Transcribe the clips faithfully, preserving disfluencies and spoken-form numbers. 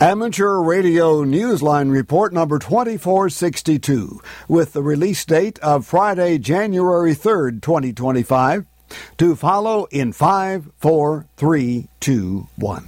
Amateur Radio Newsline Report number twenty-four sixty-two, with the release date of Friday, January third, twenty twenty-five, to follow in five, four, three, two, one.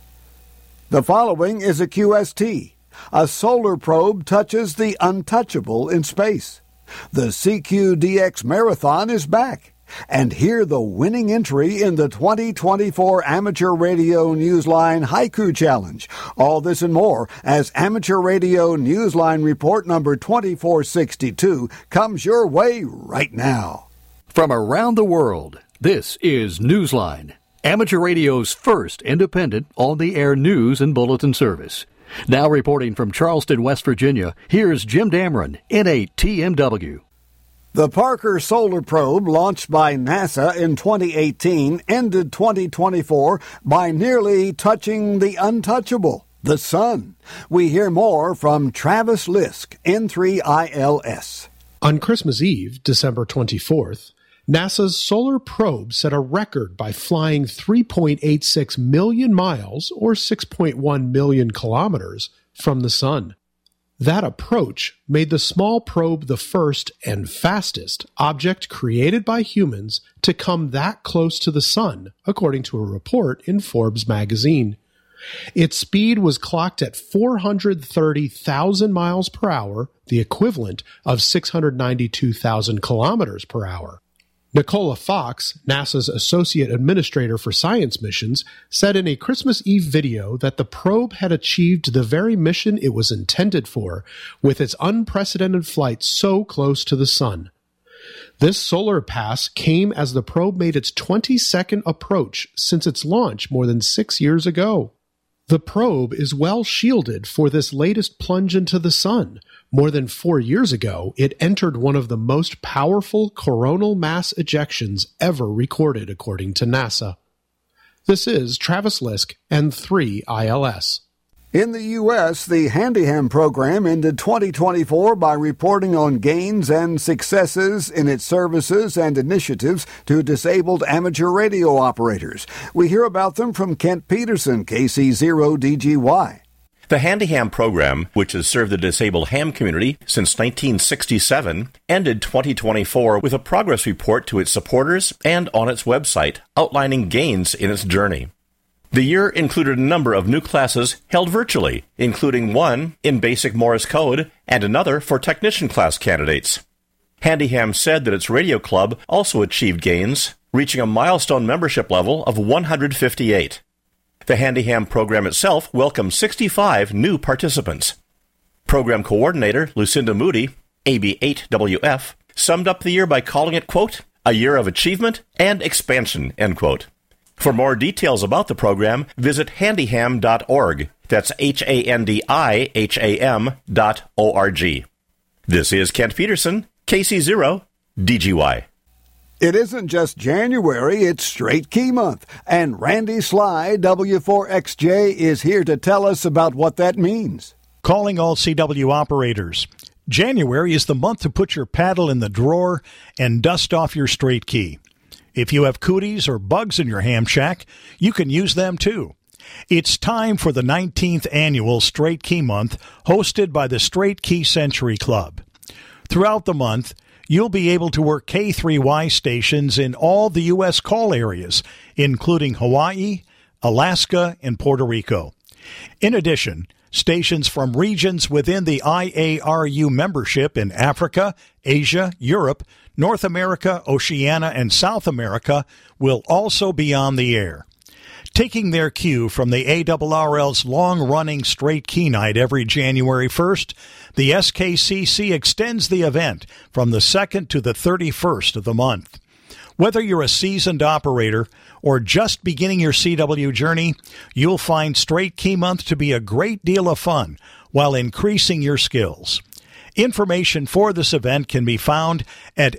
The following is a Q S T. A solar probe touches the untouchable in space. The C Q D X Marathon is back. And hear the winning entry in the twenty twenty-four Amateur Radio Newsline Haiku Challenge. All this and more as Amateur Radio Newsline Report number twenty-four sixty-two comes your way right now. From around the world, this is Newsline, Amateur Radio's first independent on-the-air news and bulletin service. Now reporting from Charleston, West Virginia, here's Jim Dameron, N eight T M W. The Parker Solar Probe, launched by NASA in twenty eighteen, ended twenty twenty-four by nearly touching the untouchable, the sun. We hear more from Travis Lisk, N three I L S. On Christmas Eve, December twenty-fourth, NASA's solar probe set a record by flying three point eight six million miles, or six point one million kilometers, from the sun. That approach made the small probe the first and fastest object created by humans to come that close to the sun, according to a report in Forbes magazine. Its speed was clocked at four hundred thirty thousand miles per hour, the equivalent of six hundred ninety-two thousand kilometers per hour. Nicola Fox, NASA's Associate Administrator for Science Missions, said in a Christmas Eve video that the probe had achieved the very mission it was intended for, with its unprecedented flight so close to the sun. This solar pass came as the probe made its twenty-second approach since its launch more than six years ago. The probe is well shielded for this latest plunge into the sun. More than four years ago, it entered one of the most powerful coronal mass ejections ever recorded, according to NASA. This is Travis Lisk, N three I L S. In the U S, the Handyham program ended twenty twenty-four by reporting on gains and successes in its services and initiatives to disabled amateur radio operators. We hear about them from Kent Peterson, K C zero D G Y. The Handyham program, which has served the disabled ham community since nineteen sixty-seven, ended twenty twenty-four with a progress report to its supporters and on its website, outlining gains in its journey. The year included a number of new classes held virtually, including one in basic Morse code and another for technician class candidates. Handyham said that its radio club also achieved gains, reaching a milestone membership level of one hundred fifty-eight. The Handyham program itself welcomed sixty-five new participants. Program coordinator Lucinda Moody, A B eight W F, summed up the year by calling it, quote, a year of achievement and expansion, end quote. For more details about the program, visit handyham dot org. That's H A N D I H A M dot O R G. This is Kent Peterson, K C zero D G Y. It isn't just January, it's Straight Key Month, and Randy Sly, W four X J, is here to tell us about what that means. Calling all C W operators. January is the month to put your paddle in the drawer and dust off your straight key. If you have cooties or bugs in your ham shack, you can use them too. It's time for the nineteenth annual Straight Key Month, hosted by the Straight Key Century Club. Throughout the month, you'll be able to work K three Y stations in all the U S call areas, including Hawaii, Alaska, and Puerto Rico. In addition, stations from regions within the I A R U membership in Africa, Asia, Europe, North America, Oceania, and South America will also be on the air. Taking their cue from the A R R L's long-running Straight Key Night every January first, the S K C C extends the event from the second to the thirty-first of the month. Whether you're a seasoned operator or just beginning your C W journey, you'll find Straight Key Month to be a great deal of fun while increasing your skills. Information for this event can be found at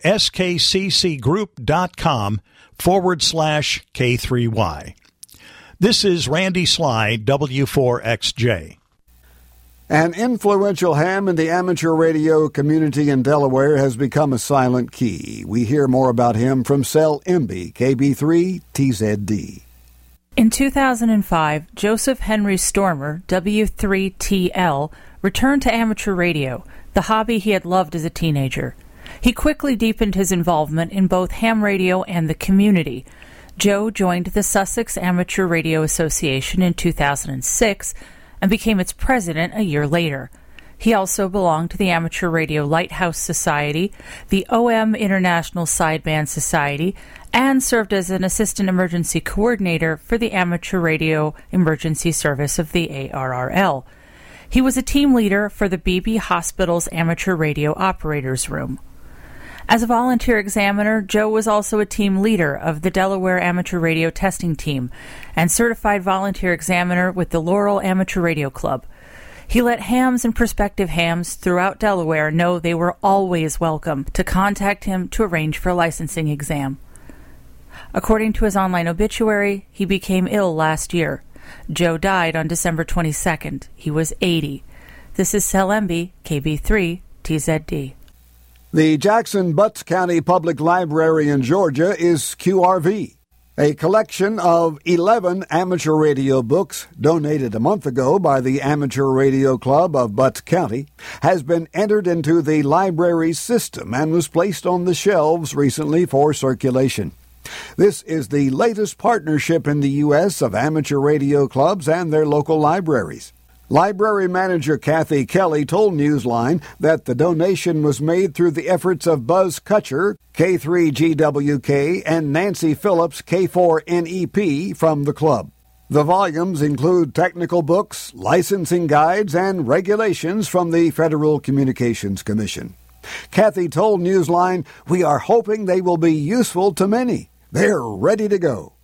skccgroup.com forward slash K3Y. This is Randy Sly, W four X J. An influential ham in the amateur radio community in Delaware has become a silent key. We hear more about him from Cell Emby, K B three T Z D. In two thousand five, Joseph Henry Stormer, W three T L, returned to amateur radio, the hobby he had loved as a teenager. He quickly deepened his involvement in both ham radio and the community. Joe joined the Sussex Amateur Radio Association in two thousand six and became its president a year later. He also belonged to the Amateur Radio Lighthouse Society, the O M International Sideband Society, and served as an assistant emergency coordinator for the Amateur Radio Emergency Service of the A R R L. He was a team leader for the Beebe Hospital's Amateur Radio Operators Room. As a volunteer examiner, Joe was also a team leader of the Delaware Amateur Radio Testing Team and certified volunteer examiner with the Laurel Amateur Radio Club. He let hams and prospective hams throughout Delaware know they were always welcome to contact him to arrange for a licensing exam. According to his online obituary, he became ill last year. Joe died on December twenty-second. He was eighty. This is Sel Emby, K B three, T Z D. The Jackson Butts County Public Library in Georgia is Q R V. A collection of eleven amateur radio books donated a month ago by the Amateur Radio Club of Butts County has been entered into the library system and was placed on the shelves recently for circulation. This is the latest partnership in the U S of amateur radio clubs and their local libraries. Library manager Kathy Kelly told Newsline that the donation was made through the efforts of Buzz Kutcher, K three G W K, and Nancy Phillips, K four N E P, from the club. The volumes include technical books, licensing guides, and regulations from the Federal Communications Commission. Kathy told Newsline, "We are hoping they will be useful to many. They're ready to go."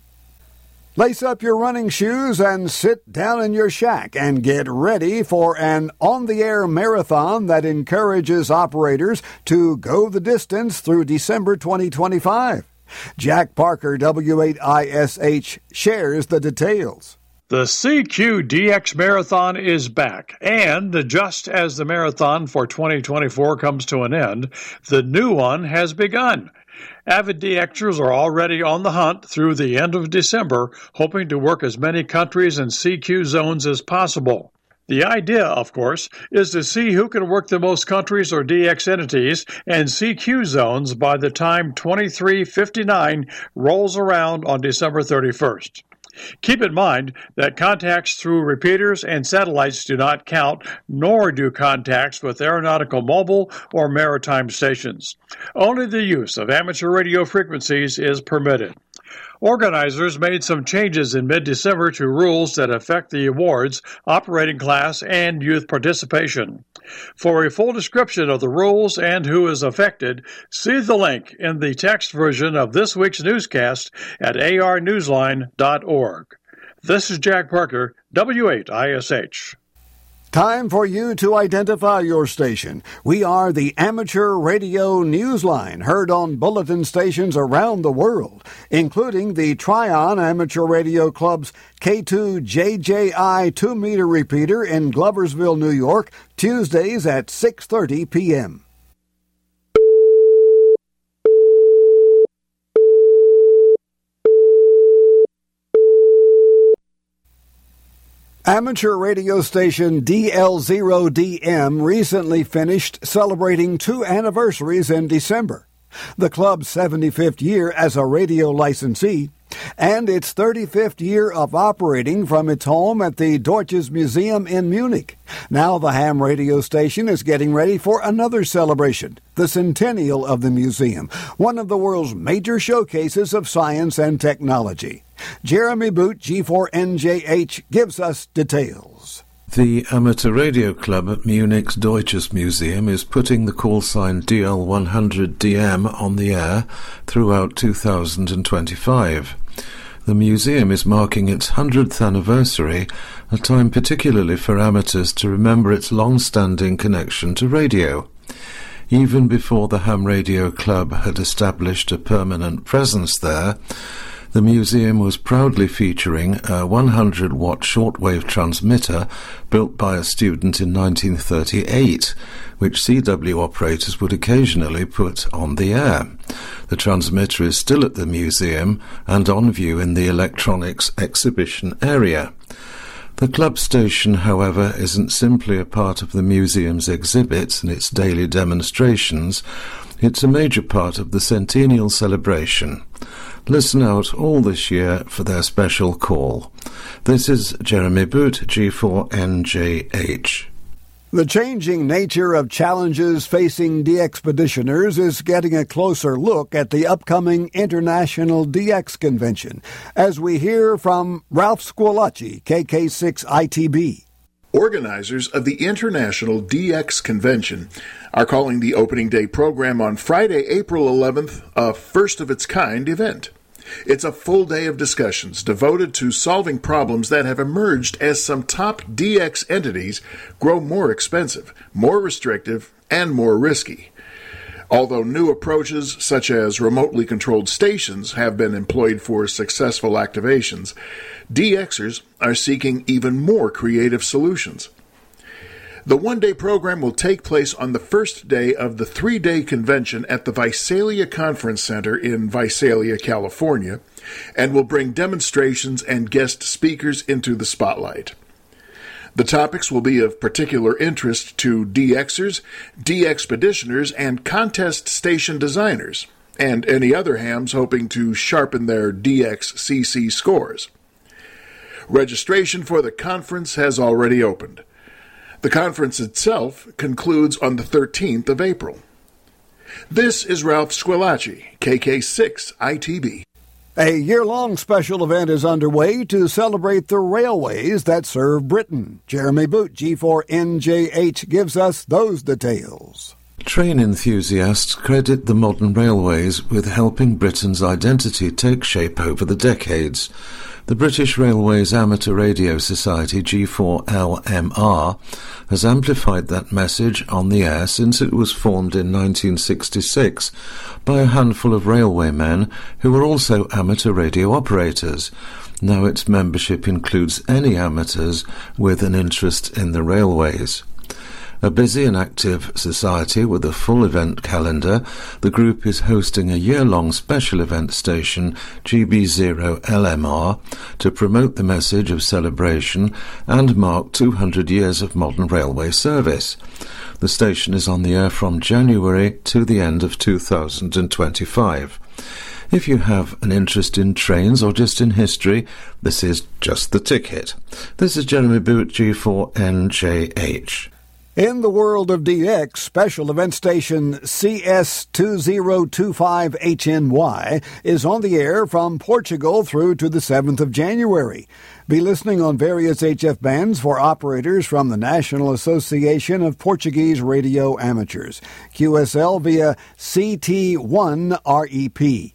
Lace up your running shoes and sit down in your shack and get ready for an on-the-air marathon that encourages operators to go the distance through December twenty twenty-five. Jack Parker, W eight I S H, shares the details. The C Q D X Marathon is back, and just as the marathon for twenty twenty-four comes to an end, the new one has begun. Avid DXers are already on the hunt through the end of December, hoping to work as many countries and C Q zones as possible. The idea, of course, is to see who can work the most countries or D X entities and C Q zones by the time twenty-three fifty-nine rolls around on December thirty-first. Keep in mind that contacts through repeaters and satellites do not count, nor do contacts with aeronautical mobile or maritime stations. Only the use of amateur radio frequencies is permitted. Organizers made some changes in mid-December to rules that affect the awards, operating class, and youth participation. For a full description of the rules and who is affected, see the link in the text version of this week's newscast at a r newsline dot org. This is Jack Parker, W eight I S H. Time for you to identify your station. We are the Amateur Radio Newsline, heard on bulletin stations around the world, including the Tryon Amateur Radio Club's K two J J I two-meter repeater in Gloversville, New York, Tuesdays at six thirty p.m. Amateur radio station D L zero D M recently finished celebrating two anniversaries in December, the club's seventy-fifth year as a radio licensee and its thirty-fifth year of operating from its home at the Deutsches Museum in Munich. Now the ham radio station is getting ready for another celebration, the centennial of the museum, one of the world's major showcases of science and technology. Jeremy Boot, G four N J H, gives us details. The Amateur Radio Club at Munich's Deutsches Museum is putting the call sign D L one hundred D M on the air throughout two thousand twenty-five. The museum is marking its hundredth anniversary, a time particularly for amateurs to remember its long-standing connection to radio. Even before the Ham Radio Club had established a permanent presence there, the museum was proudly featuring a one hundred watt shortwave transmitter built by a student in nineteen thirty-eight, which C W operators would occasionally put on the air. The transmitter is still at the museum and on view in the electronics exhibition area. The club station, however, isn't simply a part of the museum's exhibits and its daily demonstrations. It's a major part of the centennial celebration. Listen out all this year for their special call. This is Jeremy Boot, G four N J H. The changing nature of challenges facing de-expeditioners is getting a closer look at the upcoming International D X Convention, as we hear from Ralph Squillace, K K six I T B. Organizers of the International D X Convention are calling the opening day program on Friday, April eleventh, a first-of-its-kind event. It's a full day of discussions devoted to solving problems that have emerged as some top D X entities grow more expensive, more restrictive, and more risky. Although new approaches such as remotely controlled stations have been employed for successful activations, D Xers are seeking even more creative solutions. The one-day program will take place on the first day of the three-day convention at the Visalia Conference Center in Visalia, California, and will bring demonstrations and guest speakers into the spotlight. The topics will be of particular interest to D Xers, de-expeditioners, and contest station designers, and any other hams hoping to sharpen their D X C C scores. Registration for the conference has already opened. The conference itself concludes on the thirteenth of April. This is Ralph Squillace, K K six I T B. A year-long special event is underway to celebrate the railways that serve Britain. Jeremy Boot, G four N J H, gives us those details. Train enthusiasts credit the modern railways with helping Britain's identity take shape over the decades. The British Railways Amateur Radio Society, G four L M R, has amplified that message on the air since it was formed in nineteen sixty-six by a handful of railwaymen who were also amateur radio operators. Now its membership includes any amateurs with an interest in the railways. A busy and active society with a full event calendar, the group is hosting a year-long special event station, G B zero L M R, to promote the message of celebration and mark two hundred years of modern railway service. The station is on the air from January to the end of two thousand twenty-five. If you have an interest in trains or just in history, this is just the ticket. This is Jeremy Boot, G four N J H. In the world of D X, special event station C S two zero two five H N Y is on the air from Portugal through to the seventh of January. Be listening on various H F bands for operators from the National Association of Portuguese Radio Amateurs, Q S L via C T one R E P.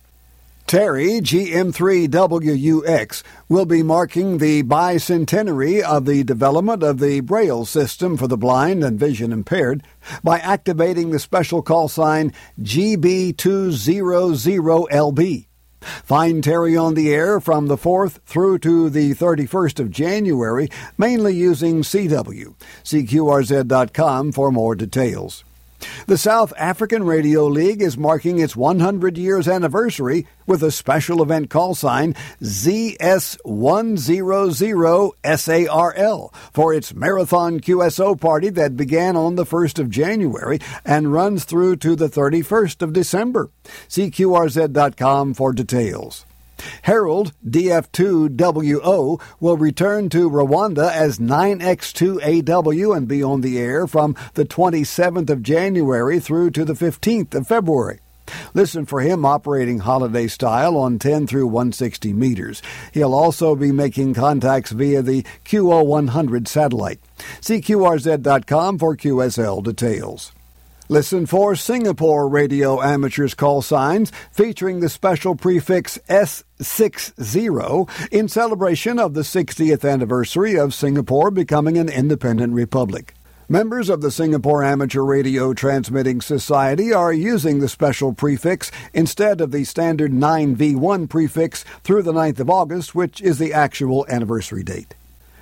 Terry, G M three W U X, will be marking the bicentenary of the development of the Braille system for the blind and vision impaired by activating the special call sign G B two hundred L B. Find Terry on the air from the fourth through to the thirty-first of January, mainly using C W. See Q R Z dot com for more details. The South African Radio League is marking its one hundred years anniversary with a special event call sign Z S one hundred S A R L for its Marathon Q S O party that began on the first of January and runs through to the thirty-first of December. See Q R Z dot com for details. Herald D F two W O will return to Rwanda as nine X two A W and be on the air from the twenty-seventh of January through to the fifteenth of February. Listen for him operating holiday style on ten through one sixty meters. He'll also be making contacts via the Q O one hundred satellite. See Q R Z dot com for Q S L details. Listen for Singapore Radio Amateurs call signs featuring the special prefix S sixty in celebration of the sixtieth anniversary of Singapore becoming an independent republic. Members of the Singapore Amateur Radio Transmitting Society are using the special prefix instead of the standard nine V one prefix through the ninth of August, which is the actual anniversary date.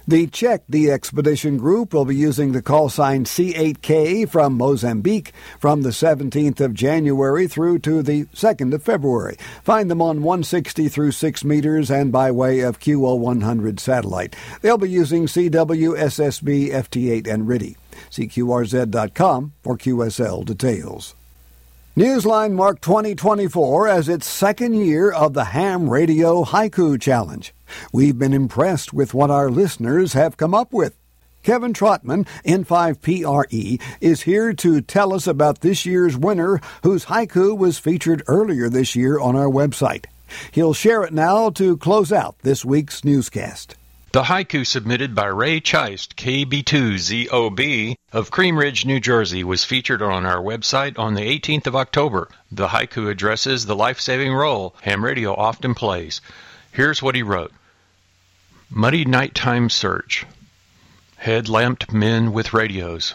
The Czech D-Expedition Group will be using the call sign C eight K from Mozambique from the seventeenth of January through to the second of February. Find them on one sixty through six meters and by way of Q O one hundred satellite. They'll be using C W, S S B, F T eight, and R I D I. See Q R Z dot com for Q S L details. Newsline marked twenty twenty-four as its second year of the Ham Radio Haiku Challenge. We've been impressed with what our listeners have come up with. Kevin Trotman, N five P R E, is here to tell us about this year's winner, whose haiku was featured earlier this year on our website. He'll share it now to close out this week's newscast. The haiku submitted by Ray Chist, K B two Z O B, of Cream Ridge, New Jersey, was featured on our website on the eighteenth of October. The haiku addresses the life-saving role ham radio often plays. Here's what he wrote. Muddy nighttime search. Head-lamped men with radios.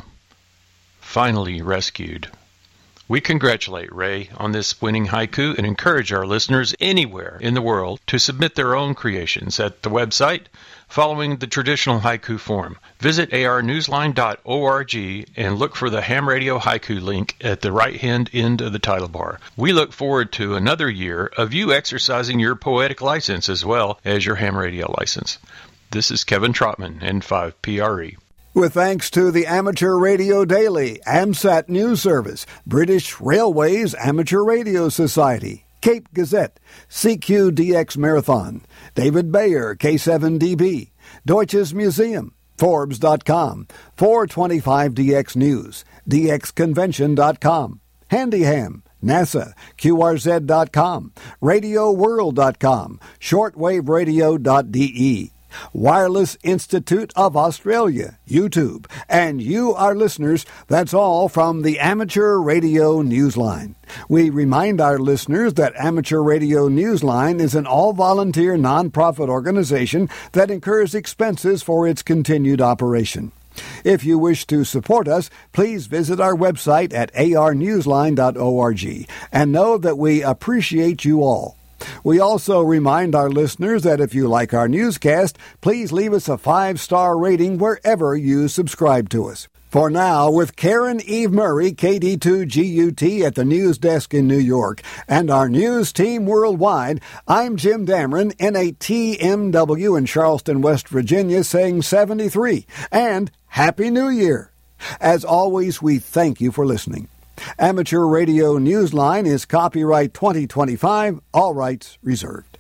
Finally rescued. We congratulate Ray on this winning haiku and encourage our listeners anywhere in the world to submit their own creations at the website following the traditional haiku form. Visit A R newsline dot org and look for the Ham Radio Haiku link at the right-hand end of the title bar. We look forward to another year of you exercising your poetic license as well as your ham radio license. This is Kevin Trotman, N five P R E. With thanks to the Amateur Radio Daily, AMSAT News Service, British Railways Amateur Radio Society, Cape Gazette, C Q D X Marathon, David Bayer, K seven D B, Deutsches Museum, Forbes dot com, four twenty-five D X News, D X Convention dot com, Handyham, NASA, Q R Z dot com, Radio World dot com, shortwave radio dot D E, Wireless Institute of Australia, YouTube, and you, our listeners, that's all from the Amateur Radio Newsline. We remind our listeners that Amateur Radio Newsline is an all-volunteer nonprofit organization that incurs expenses for its continued operation. If you wish to support us, please visit our website at A R newsline dot org and know that we appreciate you all. We also remind our listeners that if you like our newscast, please leave us a five-star rating wherever you subscribe to us. For now, with Karen Eve Murray, K D two G U T at the news desk in New York, and our news team worldwide, I'm Jim Dameron, N A T M W in Charleston, West Virginia, saying seventy-three, and Happy New Year. As always, we thank you for listening. Amateur Radio Newsline is copyright twenty twenty-five, all rights reserved.